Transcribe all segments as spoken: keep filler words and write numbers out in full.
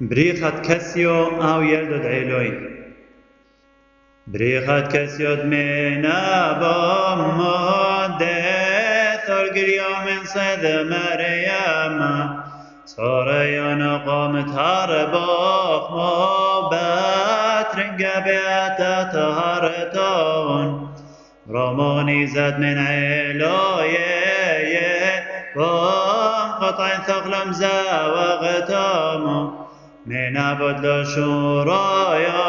بريخت كسيو أو يلدد عيلوي بريخت كسيو من أبام دثر قريو من صد مريم صاريان قامت هرباق ما باترنق بيتا تهرتون رماني زاد من عيلوي قطع ثقل مزاوغتام من عبد لشورايا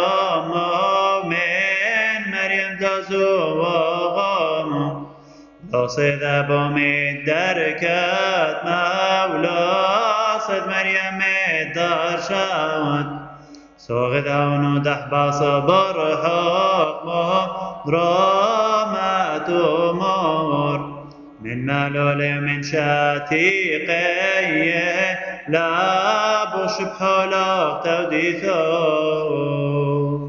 من مريم تزوغام لا صيدا بومي دركات مولا صد مريم الدار شاوت صوغد هونو دحبا صبر حكمه درامات أمور من ملول من شاتيقي لا بوش بحولك توديثو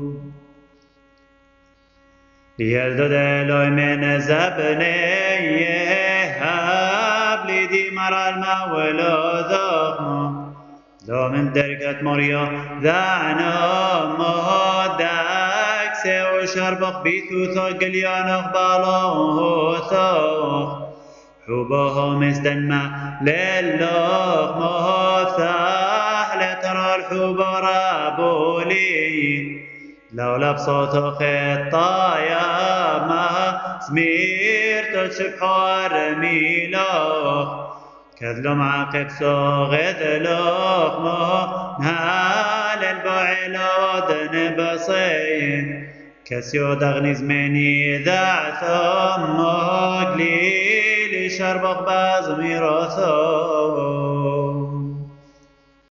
يلدد إلوي من زبني هاب لي دي مرى المولود دو من دركة مريا ذعنا مهدك سيو شربق بيثو ثقل يانخ بالوه ثوخ حبها مستنمى لله مفتاح لترى الحب رابولي لولا بصوت خطايا ما زمير تشبحار ميلوخ كذلو معاقب صغد لوخ ما نهال البعيلود نبصين كسيو دغني زمني ذا ثم قليل شربق باز ميراثو